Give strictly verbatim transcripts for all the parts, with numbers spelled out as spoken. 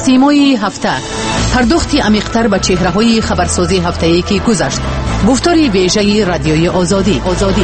سیمای هفته، پرداختی عمیق‌تر به چهره‌های خبرسازی هفته‌ای که گذشت. گفتار ویژه رادیوی آزادی. آزادی.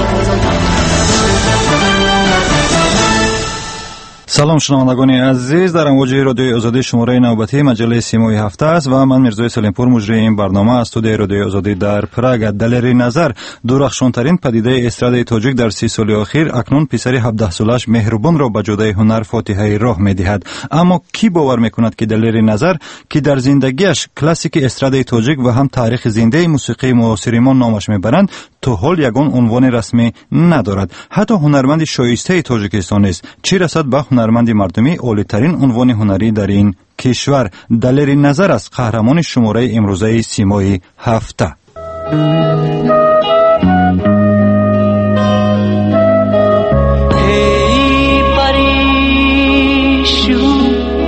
سلام شنوندگان عزیز، در امواج رادیوی آزادی شماره نوبتی مجله سیمای هفته است و من میرزای سلیمپور مجری این برنامه از استودیوی رادیوی آزادی در پراگ. دلیر نظر درخشانترین پدیده استرادای تاجیک در سی سال اخیر اکنون پسر هفده سالش مهربان را به جودای هنر فاتحه راه میدهد. اما کی باور میکند که دلیر نظر که در زندگیش کلاسیک استرادای تاجیک و هم تاریخ زنده موسیقی معاصر ما نامش میبرند تا حال یگان عنوان رسمی ندارد؟ حتی هنرمند شایسته تاجیکستان است، چه رسد به هنرمند مردمی عالی‌ترین عنوان هنری در این کشور. دلیر نظر است قهرمان شماره امروزه سیمای هفته. ای پریشون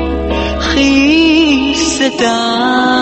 خیستم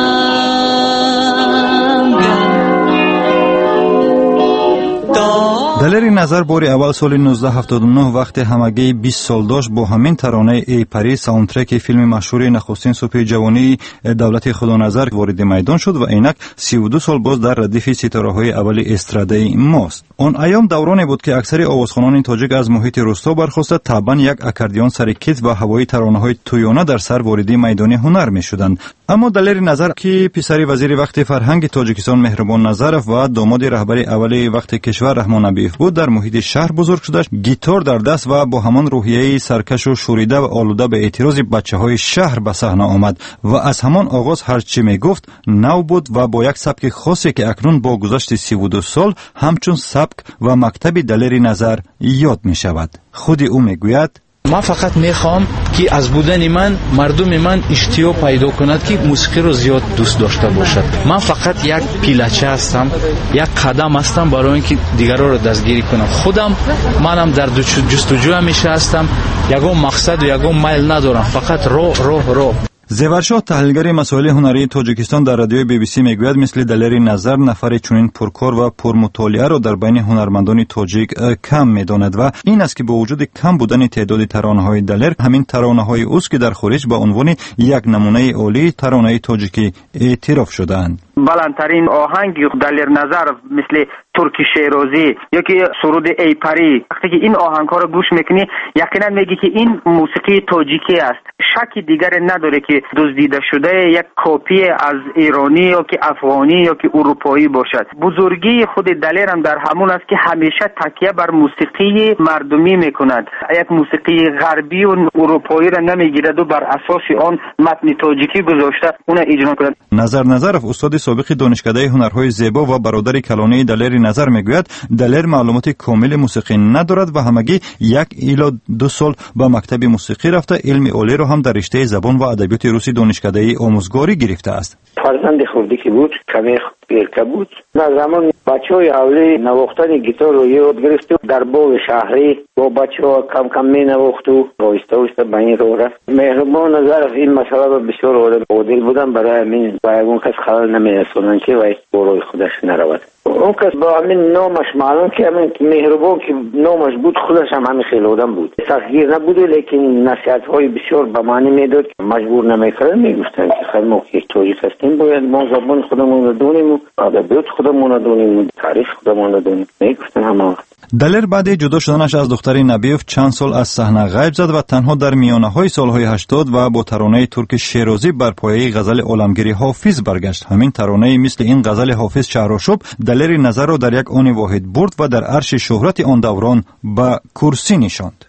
دلیر نظر باری اول سال نوزده هفتاد و نه وقت همگی بیست سال داشت با همین ترانه ای پری ساوندترک فیلم مشهور نخستین صبح جوانی دولت خدا نظر وارد میدان شد و اینک سی و دو سال باز در ردیف ستاره‌های اول استراده ماست. آن ایام دورانی بود که اکثر آوازخوانان تاجیک از محیط روستا برخاسته طبعا یک اکاردیون سر کیت و هوایی ترانه‌های تویانه در سر وارد میدان هنر می‌شدند. اما دلیر نظر که پسر وزیر وقت فرهنگ تاجیکستان مهربان نظرف و داماد رهبر اول وقت کشور رحمان ابیف بود در محیط شهر بزرگ شده، گیتار در دست و با همان روحیه سرکش و شوریده و آلوده به اعتراض بچه‌های شهر به صحنه آمد و از همان آغاز هر چی میگفت نو بود و با یک سبک خاصی که اکنون با گذشت سی و دو سال همچون سبک و مکتب دلیر نظر یاد می شود. خود او میگوید: من فقط میخوام که از بودن من مردم من اشتیاق پیدا کند که موسیقی رو زیاد دوست داشته باشد. من فقط یک پیلچه هستم، یک قدم هستم برای اینکه دیگران رو دستگیری کنم. خودم منم در جستجو همیشه هستم، یگان مقصد و یگان میل ندارم، فقط رو رو رو. زیورشاه تحلیلگر مسائل هنری تاجیکستان در رادیوی بی بی سی میگوید مثل دلیر نظر نفر چنین پرکار و پرمطالعه را در بین هنرمندان تاجیک کم میداند و این است که با وجود کم بودن تعداد ترانه‌های دلیر، همین ترانه‌های اوست که در خارج با عنوان یک نمونه عالی ترانه تاجیکی اعتراف شده‌اند. بلندترین آهنگ دلیر نظر مثل ترکی شیرازی یا که سرود ای پری، وقتی که این آهنگ ها رو گوش میکنی یقینا میگی که این موسیقی تاجیکی است. شکی دیگر نداره که دزدیده شده یک کپی از ایرانی یا که افغانی یا که اروپایی باشد. بزرگی خود دلیر هم در همون است که همیشه تکیه بر موسیقی مردمی میکند، یک موسیقی غربی و اروپایی را نمیگیرد و بر اساس آن متن تاجیکی گذاشته اون اجرا کند. نظر نظرف استاد سابق دانشکده هنرهای زیبا و برادر کلانی دلیر نظر میگوید دلیر معلومات کامل موسیقی ندارد و همگی یک الی دو سال به مکتب موسیقی رفته، علم عالی را هم در رشته زبان و ادبیات روسی دانشکده آموزگاری گرفته است. فرزند خودی که بود کمی پیرکه بود، در زمان بچه های اولی نواختن گیتار رو یاد گرفت و در باغ شهری با بچه ها کم کم می نواخت و آهسته آهسته به این رو رفت. مهربان نظر این مسئله رو بسیار عادل بودن، برای همین با اون کس خلل نمی رسونن که وای برای خودش نرود. اون کس با همین نامش معلوم که همین مهربان که نامش بود خودش هم همین خیلی آدم بود، سختگیر نبوده، لیکن نصیحت های بسیار به معنی میداد، مجبور نمیکرد. میگفتن که خیلی ما که تاجیک هستیم باید ما زبان خودمون رو دونیم و ادبیات خودمون رو دونیم و تاریخ خودمون رو دونیم. میگفتن همه. دلیر بعد جدا شدنش از دختر نبیوف چند سال از صحنه غیب زد و تنها در میانه های سالهای هشتاد و با ترانه ترک شیرازی بر پایه غزل عالمگیری حافظ برگشت. همین ترانه مثل این غزل حافظ شهرآشوب دلیر نظر را در یک آن واحد برد و در عرش شهرت آن دوران به کرسی نشاند.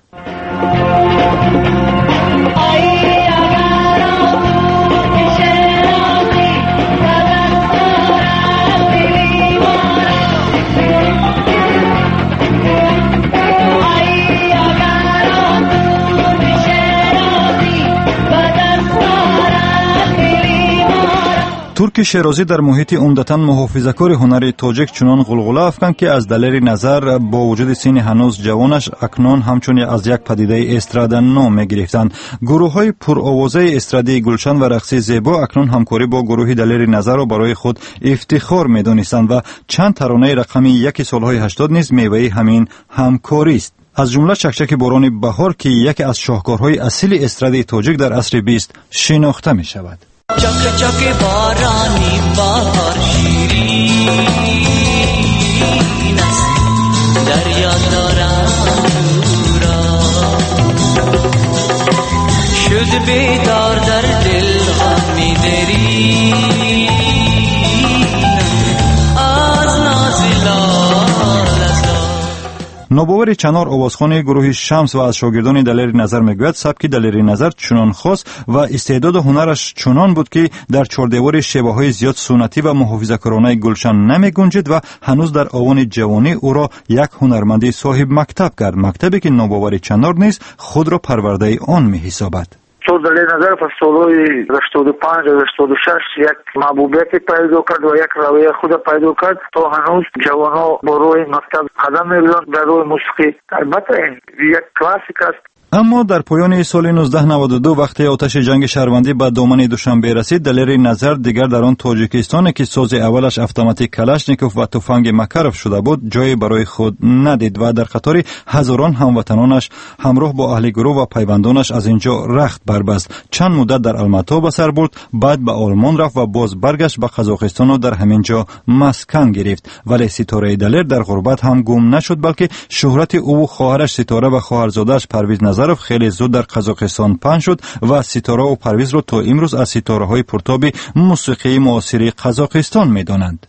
ترک شیرازی در محیط عمدتاً محافظه‌کار هنر تاجیک چنان غلغله افکند که از دلیر نظر با وجود سن هنوز جوانش اکنون همچون از یک پدیده استراده نام می‌گرفتند. گروه‌های پرآوازه استرادی گلشن و رقصی زیبا اکنون همکاری با گروه دلیر نظر را برای خود افتخار می‌دانستند و چند ترانه رقمی یک سالهای هشتاد نیز میوه همین همکاری است. از جمله چکچک باران بهار که یکی از شاهکارهای اصیل استرادی تاجیک در عصر بیست شناخته می شود. چک چک بارانی بهار شیرین است دریا دارم شد بیدار در دل غمی دری از نازلال نوباوری چنار آوازخوان گروه شمس و از شاگردان دلیر نظر میگوید سبک دلیر نظر چنان خاص و استعداد و هنرش چنان بود که در چهاردیوار شیوه های زیاد سنتی و محافظه‌کارانه گلشن نمی گنجید و هنوز در آوان جوانی او را یک هنرمندی صاحب مکتب کرد، مکتبی که نوباوری چنار نیز خود را پرورده آن می حسابد. تو دلیر نظر پس سالوی هشتاد و پنج و هشتاد و شش یک محبوبیت پیدا کرد و یک رویه خود پیدا کرد تا هنوز جوانها با روی مکتب قدم می‌زنند در روی موسیقی. البته یک کلاسیک است. اما در پایان سال نوزده نود و دو وقتی آتش جنگ شهروندی به دامن دوشنبه رسید، دلیر نظر دیگر در آن تاجیکستان که ساز اولش اتوماتیک کلاشنیکوف و تفنگ مکارف شده بود جای برای خود ندید و در قطار هزاران هموطنانش همراه با اهل گروه و پیوندانش از اینجا رخت بربست. چند مدت در الماتا به سر برد، بعد به آلمان رفت و باز برگشت به قزاقستان و در همینجا مسکن گرفت. ولی ستاره دلیر در غربت هم گم نشد، بلکه شهرت او و خواهرش ستاره و خواهرزاده‌اش پرویز نظرف خیلی زود در قزاقستان پنهان شد و ستاره و پرویز را تا امروز از ستاره های پرتاب موسیقی معاصر قزاقستان می دانند.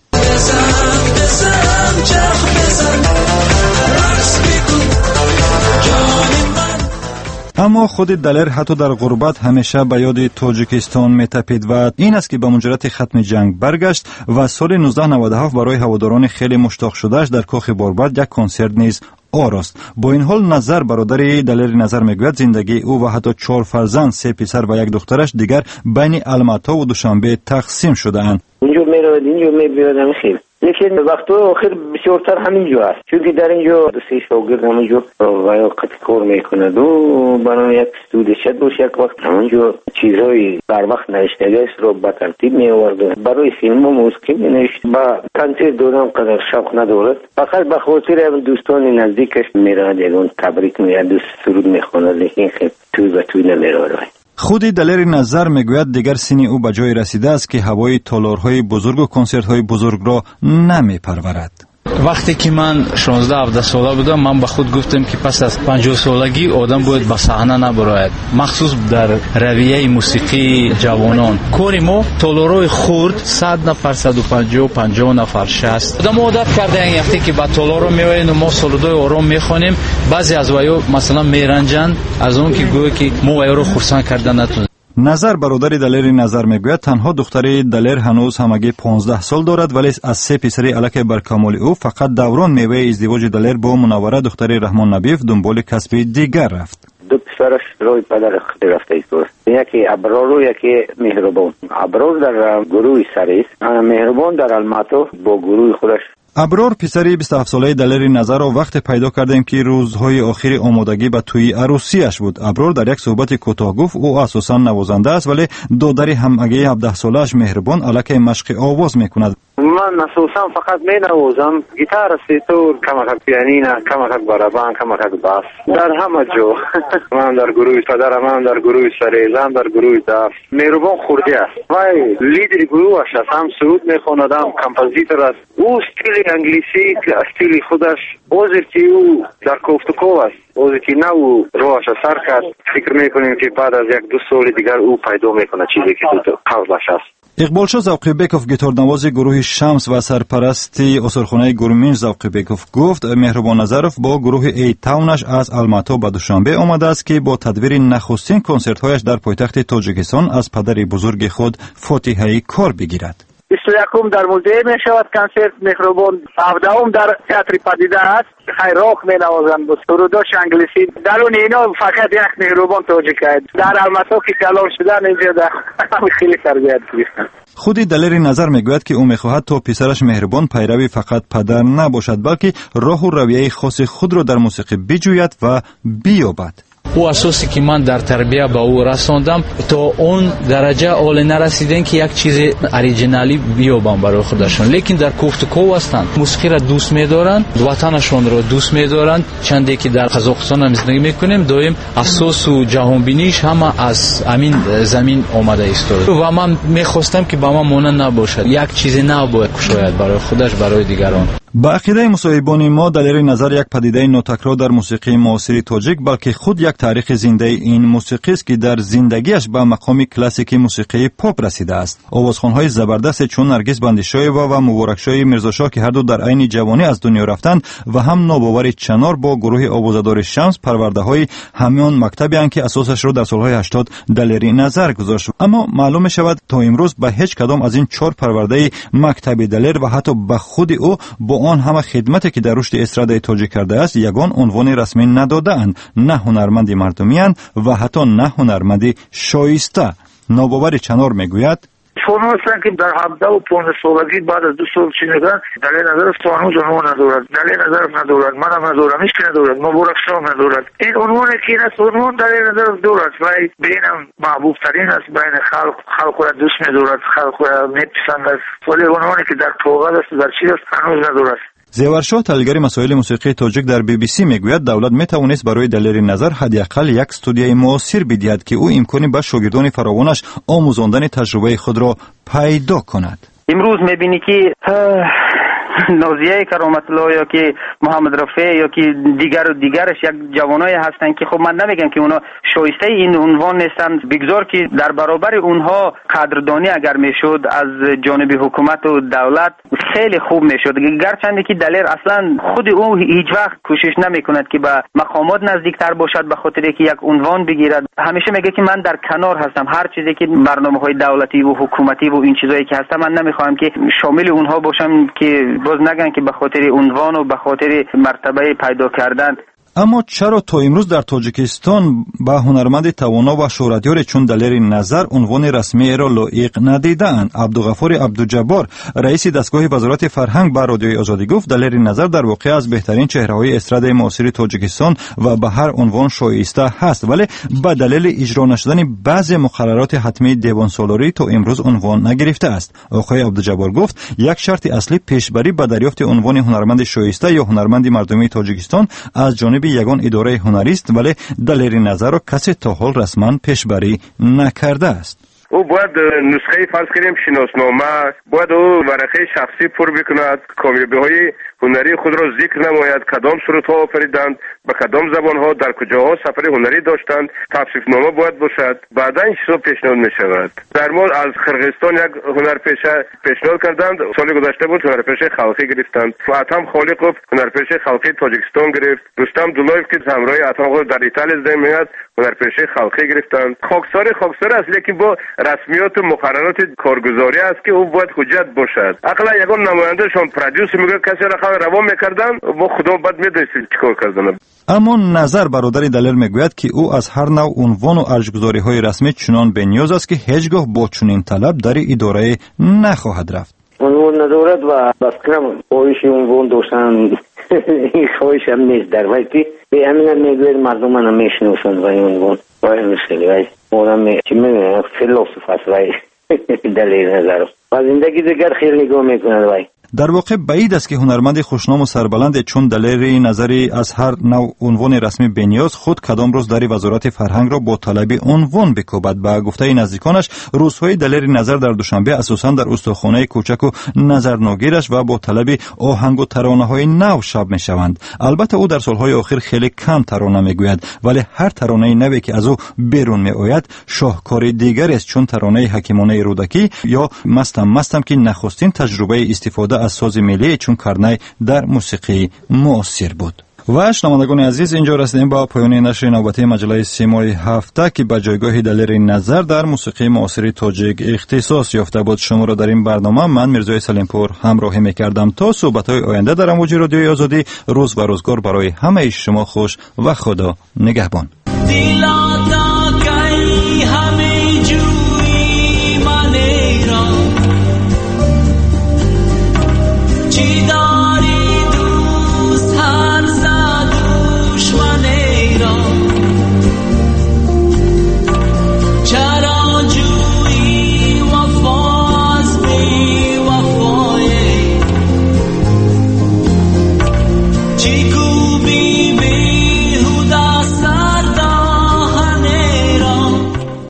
اما خود دلیر حتی در غربت همیشه به یاد تاجیکستان میتپید و این است که به مجرد ختم جنگ برگشت و سال نوزده نود و هفت برای هواداران خیلی مشتاق شدهش در کاخ باربد یک کنسرت نیز آراست. با این حال نظر برادری دلیر نظر میگوید زندگی او و حتی چهار فرزند، سه پسر و یک دخترش دیگر بین الماتا و دوشنبه تقسیم شده اند. اینجا میرود اینجا میبیادم خیلی لیکن وقت آخر بسیارتر همینجا است، چون در اینجا سه شاگرد همینجا وقت کار میکند و برای یک استودیو شد باشه یک وقت همینجا چیزهای بر وقت نوشتگی است رو به ترتیب میآورد. برای فیلم و موسیقی مینوشت. با کنسرت دادن قدر شوق ندارد، فقط به خاطر دوستان نزدیکش میرود اون تبریک میاد و سرود میخواند، لیکن خیلی توی و توی نمیرود. خود دلیر نظر میگوید دیگر سینی او به جای رسیده است که هوای تالارهای بزرگ و کنسرت‌های بزرگ را نمیپرورد. وقتی که من شانزده هفده ساله بودم من به خود گفتم که پس از پنجاه سالگی آدم باید به صحنه نبراید، مخصوص در رویه موسیقی جوانان. کاری ما تالارهای خرد صد نفر، صد و پنجاه، پنجاه نفر، شصت آدم عادت کرده این وقتی که با تالار میوین و ما سرودای آرام میخوانیم، بعضی از ویا مثلا میرنجن از اون که گویا که ما ویا رو خرسان کردن نتونیم. نظر برادری دلیر نظر میگوید تنها دختری دلیر هنوز همگی پانزده سال دارد، ولی از سه پسری الک بر کمال او فقط دوران میوه ازدواج دلیر با منوره دختری رحمان نبیف دنبال کسب دیگر رفت. دو پسرش روی پدر خود رفته است، یکی ابرار و یکی مهربان. ابرار در گروه سریس، مهربان در الماتا با گروه خودش. ابرار پسری بیست و هفت ساله دلیر نظر را وقت پیدا کردیم که روزهای آخری آمادگی به توی عروسیش بود. ابرار در یک صحبت کوتاه گفت او اساسا نوازنده است، ولی دادر همگی هفده سالش مهربان الک مشق آواز میکند. من اساسا فقط می نوازم، گیتار، سیتور، کمک پیانینا، کمک بارابان، کمک باس، در همه جا. من در گروه پدرم، من در گروه سریزم، در گروه داف. مهربان خوردی است. وای لیدر گروهش است، هم سرود میخواند، هم کمپوزیتور است. او استیل انگلیسی، استیل خودش، اوزی او در کوفتکو است. اوزی که نو روش سر کرد. فکر میکنیم که بعد از یک دو سال دیگر او پیدا میکنه چیزی که تو قلبش است. اقبالشاه ذوقی‌بکوف گیتارنواز گروه شمس و سرپرستی اسرخانه گورمینج ذوقی‌بکوف گفت مهربان نظرف با گروه ای تاونش از الماتا به دوشنبه آمده است که با تدویر نخستین کنسرت‌هایش در پایتخت تاجیکستان از پدر بزرگ خود فاتحه کار بگیرد. بیست و یکم در مولده می شود کنسرت مهربان، هفدهم در تئاتر پدیده است، خیراخ می نوازند با سروداش انگلیسی. در اون اینا فقط یک مهربان تاجیک است. در الماتا که کلام شدن اینجا در خیلی تربیت گرفتن. خودی دلیر نظر میگوید که او میخواهد تا پسرش مهربان پیروی فقط پدر نباشد، بلکه راه و رویه خاص خود را در موسیقی بجوید و بیابد. او اساسی که من در تربیت به او رساندم تا اون درجه اول نرسیدن که یک چیز اوریجینالی بیابم برای خودشون، لیکن در کوفتکو هستند، موسیقی را دوست می‌دارند، وطنشون را دوست می‌دارند. چندی که در قزاقستان هم زندگی می‌کنیم دایم اساس و جهانبینیش همه از همین زمین آمده است و من می‌خواستم که با من مانند نباشد، یک چیز نباید شاید برای خودش برای دیگران. با عقیده مصاحبان ما دلیل نظر یک پدیده نوتکرار در موسیقی معاصر تاجیک بلکه خود یک تاریخ زنده این موسیقی است که در زندگیش به مقام کلاسیک موسیقی پاپ رسیده است. آوازخوان‌های زبردست چون نرگس بندیشایوا و مبارکشاه میرزاشاه که هر دو در عین جوانی از دنیا رفتند و هم ناباور چنار با گروه آوازدار شمس پرورده‌های همان مکتبی اند که اساسش را در سال‌های هشتاد دلیل نظر گذاشت. اما معلوم می‌شود تا امروز به هیچ کدام از این چهار پرورده مکتب دلیر و حتی به خود او با آن همه خدمتی که در رشد استرادای تاجیک کرده است یگان عنوان رسمی نداده‌اند، نه هنرمند مردمی‌اند و حتی نه هنرمند شایسته. ناباور چنار میگوید فانوس هستند که در هفده و پانزده سالگی بعد از دو سال شنیدن دلیل نظر فانوس عنوان ندارد، دلیل نظر ندارد، منم ندارم، هیچ که ندارد، مبارک شاه ندارد. این عنوانی که این است عنوان دلیل نظر دارد و بینم محبوب ترین است بین خلق، خلق را دوست می‌دارد، خلق را میپسندد، ولی عنوانی که در کاغذ است در چیز است هنوز ندارد. زیورشاه تحلیلگر مسائل موسیقی تاجیک در بی بی سی میگوید دولت میتوانست برای دلیل نظر حداقل یک استودیوی معاصر بدهد که او امکانی به شاگردان فراوانش آموزاندن تجربه خود را پیدا کند. امروز میبینی که نازیه کرامت الله یا که محمد رفیع یا که دیگر و دیگرش یک جوانای هستند که خب من نمیگم که اونا شایسته این عنوان نیستند، بگذار که در برابر اونها قدردانی اگر میشد از جانب حکومت و دولت خیلی خوب میشد، گرچند که دلیر اصلا خود او هیچ وقت کوشش نمیکند که به مقامات نزدیکتر باشد به خاطر که یک عنوان بگیرد. همیشه میگه که من در کنار هستم، هر چیزی که برنامه‌های دولتی و حکومتی و این چیزایی که هستم من نمیخوام که شامل اونها باشم که باز نگن که به خاطر عنوان و به خاطر مرتبه پیدا کردن. اما چرا تا امروز در تاجیکستان به هنرمند توانا و شهرتیار چون دلیل نظر عنوان رسمی را لایق ندیدند؟ عبدالغفار عبدالجبار رئیس دستگاه وزارت فرهنگ به رادیوی آزادی گفت دلیل نظر در واقع از بهترین چهره‌های استراد معاصر تاجیکستان و به هر عنوان شایسته هست، ولی به دلیل اجرا نشدن بعضی مقررات حتمی دیوان سالاری تا امروز عنوان نگرفته است. آقای عبدالجبار گفت یک شرط اصلی پیشبری به دریافت عنوان هنرمند شایسته یا هنرمند مردمی تاجیکستان از جانب یگان اداره هنری است، ولی دلیل نظر را کسی تا حال رسما پیشبری نکرده است. او باید نسخه فرض کنیم شناسنامه، باید او ورقه شخصی پر بکند، کامیابی های هنری خود را ذکر نماید، کدام سرودها آفریدند، به کدام زبان ها در کجاها سفر هنری داشتند، توصیف نامه باید باشد. بعدا این چیزا پیشنهاد می شود. در مورد از قرقیزستان یک هنرپیشه پیشنهاد کردند، سال گذشته بود هنرپیشه خلقی گرفتند. اتم خالقوف هنرپیشه خلقی تاجیکستان گرفت. رستم دولایف که همراه اتم در ایتالیا زمین میاد هنرپیشه خلقی گرفتند. خاکسار خاکسار است، لیکن با رسمیات و مقررات کارگزاری است که او باید حجت باشد. عقلا یگان نمایندهشون پرودیوس میگه کسی را خبر روان میکردن با خدا بد میدونست چیکار کردن. اما نظر برادر دلیر میگوید که او از هر نوع عنوان و ارجگذاری های رسمی چنان بنیاز است که هیچگاه با چنین طلب در اداره نخواهد رفت. عنوان ندارد و بفکرم خواهش عنوان داشتن این خواهش هم نیست، در وقتی که به همین هم میگوید مردم هم میشنوشن و این عنوان باید نسخیلی وی مادم چی میگوید فیلوسوف است وی دلیل نظر و زندگی دیگر خیلی نگاه میکند وی. در واقع بعید است که هنرمند خوشنام و سربلند چون دلیل نظری از هر نوع عنوان رسمی بنیاز خود کدام روز در وزارت فرهنگ را با طلب عنوان بکوبد. به گفته نزدیکانش روزهای دلیل نظر در دوشنبه اساساً در استخوان‌های کوچک و نظرناگیرش و با طلب آهنگ و ترانه‌های نو شب می‌شوند. البته او در سالهای اخیر خیلی کم ترانه میگوید، ولی هر ترانه نوی که از او بیرون میآید شاهکار دیگری است، چون ترانه حکیمانه رودکی یا مستم مستم که نخستین تجربه استفاده از ساز ملی چون کرنه در موسیقی معاصر بود. و شنوندگان عزیز، اینجا رسیدیم با پایان نشر نوبتی مجله سیمای هفته که به جایگاه دلیل نظر در موسیقی معاصر تاجیک اختصاص یافته بود. شما را در این برنامه من میرزای سلیمپور همراهی میکردم. تا صحبت‌های آینده در امواج رادیوی آزادی، روز و روزگار برای همه شما خوش و خدا نگهبان.